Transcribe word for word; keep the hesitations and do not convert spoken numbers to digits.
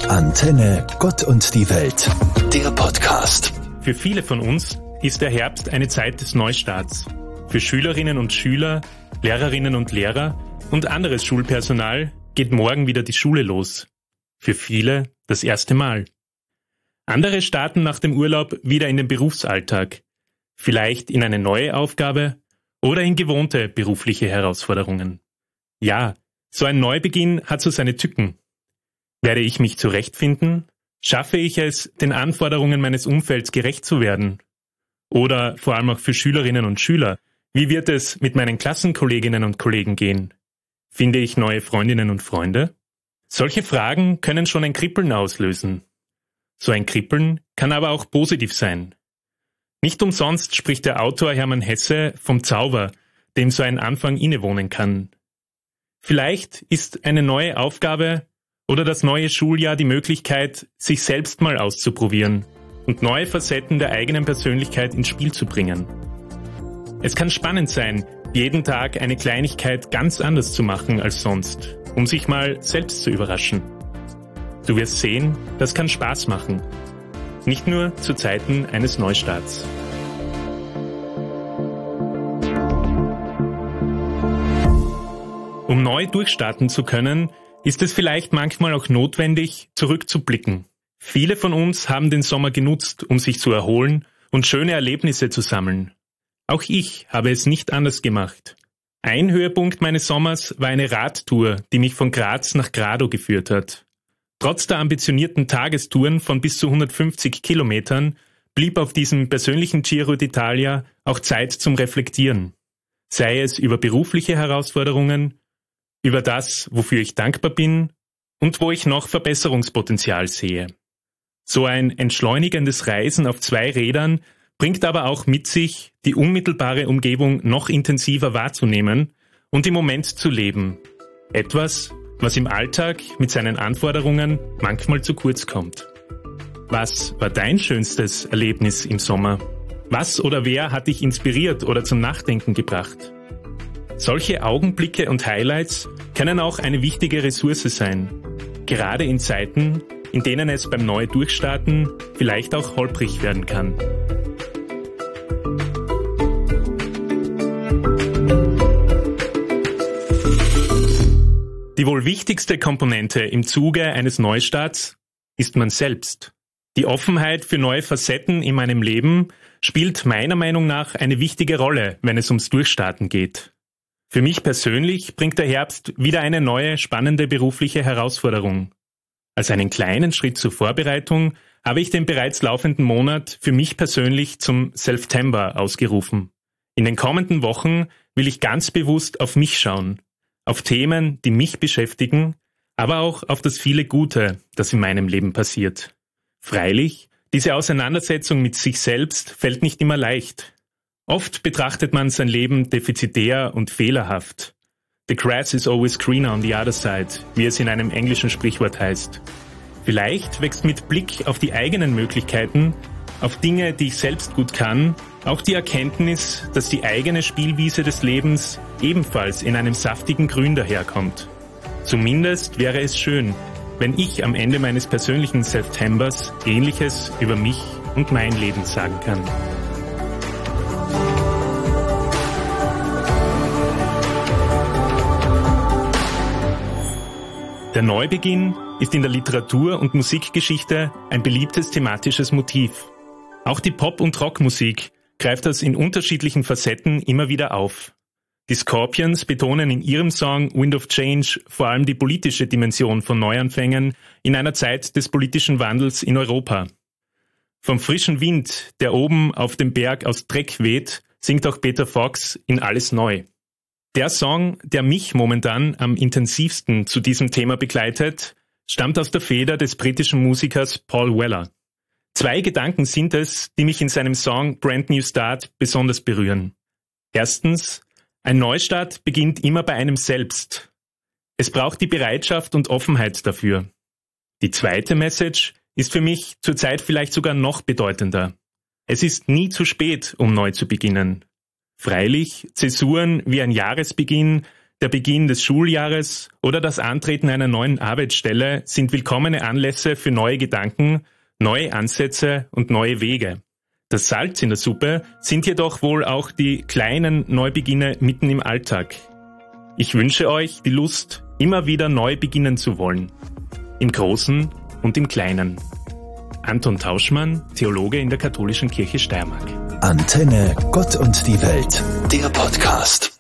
Antenne Gott und die Welt, der Podcast. Für viele von uns ist der Herbst eine Zeit des Neustarts. Für Schülerinnen und Schüler, Lehrerinnen und Lehrer und anderes Schulpersonal geht morgen wieder die Schule los. Für viele das erste Mal. Andere starten nach dem Urlaub wieder in den Berufsalltag, vielleicht in eine neue Aufgabe oder in gewohnte berufliche Herausforderungen. Ja, so ein Neubeginn hat so seine Tücken. Werde ich mich zurechtfinden? Schaffe ich es, den Anforderungen meines Umfelds gerecht zu werden? Oder vor allem auch für Schülerinnen und Schüler, wie wird es mit meinen Klassenkolleginnen und Kollegen gehen? Finde ich neue Freundinnen und Freunde? Solche Fragen können schon ein Kribbeln auslösen. So ein Kribbeln kann aber auch positiv sein. Nicht umsonst spricht der Autor Hermann Hesse vom Zauber, dem so ein Anfang innewohnen kann. Vielleicht ist eine neue Aufgabe oder das neue Schuljahr die Möglichkeit, sich selbst mal auszuprobieren und neue Facetten der eigenen Persönlichkeit ins Spiel zu bringen. Es kann spannend sein, jeden Tag eine Kleinigkeit ganz anders zu machen als sonst, um sich mal selbst zu überraschen. Du wirst sehen, das kann Spaß machen. Nicht nur zu Zeiten eines Neustarts. Um neu durchstarten zu können, ist es vielleicht manchmal auch notwendig, zurückzublicken. Viele von uns haben den Sommer genutzt, um sich zu erholen und schöne Erlebnisse zu sammeln. Auch ich habe es nicht anders gemacht. Ein Höhepunkt meines Sommers war eine Radtour, die mich von Graz nach Grado geführt hat. Trotz der ambitionierten Tagestouren von bis zu hundertfünfzig Kilometern blieb auf diesem persönlichen Giro d'Italia auch Zeit zum Reflektieren. Sei es über berufliche Herausforderungen, über das, wofür ich dankbar bin und wo ich noch Verbesserungspotenzial sehe. So ein entschleunigendes Reisen auf zwei Rädern bringt aber auch mit sich, die unmittelbare Umgebung noch intensiver wahrzunehmen und im Moment zu leben. Etwas, was im Alltag mit seinen Anforderungen manchmal zu kurz kommt. Was war dein schönstes Erlebnis im Sommer? Was oder wer hat dich inspiriert oder zum Nachdenken gebracht? Solche Augenblicke und Highlights können auch eine wichtige Ressource sein. Gerade in Zeiten, in denen es beim Neu-Durchstarten vielleicht auch holprig werden kann. Die wohl wichtigste Komponente im Zuge eines Neustarts ist man selbst. Die Offenheit für neue Facetten in meinem Leben spielt meiner Meinung nach eine wichtige Rolle, wenn es ums Durchstarten geht. Für mich persönlich bringt der Herbst wieder eine neue, spannende berufliche Herausforderung. Als einen kleinen Schritt zur Vorbereitung habe ich den bereits laufenden Monat für mich persönlich zum September ausgerufen. In den kommenden Wochen will ich ganz bewusst auf mich schauen, auf Themen, die mich beschäftigen, aber auch auf das viele Gute, das in meinem Leben passiert. Freilich, diese Auseinandersetzung mit sich selbst fällt nicht immer leicht. Oft betrachtet man sein Leben defizitär und fehlerhaft. The grass is always greener on the other side, wie es in einem englischen Sprichwort heißt. Vielleicht wächst mit Blick auf die eigenen Möglichkeiten, auf Dinge, die ich selbst gut kann, auch die Erkenntnis, dass die eigene Spielwiese des Lebens ebenfalls in einem saftigen Grün daherkommt. Zumindest wäre es schön, wenn ich am Ende meines persönlichen Septembers Ähnliches über mich und mein Leben sagen kann. Der Neubeginn ist in der Literatur- und Musikgeschichte ein beliebtes thematisches Motiv. Auch die Pop- und Rockmusik greift das in unterschiedlichen Facetten immer wieder auf. Die Scorpions betonen in ihrem Song Wind of Change vor allem die politische Dimension von Neuanfängen in einer Zeit des politischen Wandels in Europa. Vom frischen Wind, der oben auf dem Berg aus Dreck weht, singt auch Peter Fox in Alles neu. Der Song, der mich momentan am intensivsten zu diesem Thema begleitet, stammt aus der Feder des britischen Musikers Paul Weller. Zwei Gedanken sind es, die mich in seinem Song Brand New Start besonders berühren. Erstens, ein Neustart beginnt immer bei einem selbst. Es braucht die Bereitschaft und Offenheit dafür. Die zweite Message ist für mich zurzeit vielleicht sogar noch bedeutender. Es ist nie zu spät, um neu zu beginnen. Freilich, Zäsuren wie ein Jahresbeginn der Beginn des Schuljahres oder das Antreten einer neuen Arbeitsstelle sind willkommene Anlässe für neue Gedanken, neue Ansätze und neue Wege. Das Salz in der Suppe sind jedoch wohl auch die kleinen Neubeginne mitten im Alltag. Ich wünsche euch die Lust, immer wieder neu beginnen zu wollen. Im Großen und im Kleinen. Anton Tauschmann, Theologe in der Katholischen Kirche Steiermark. Antenne Gott und die Welt, der Podcast.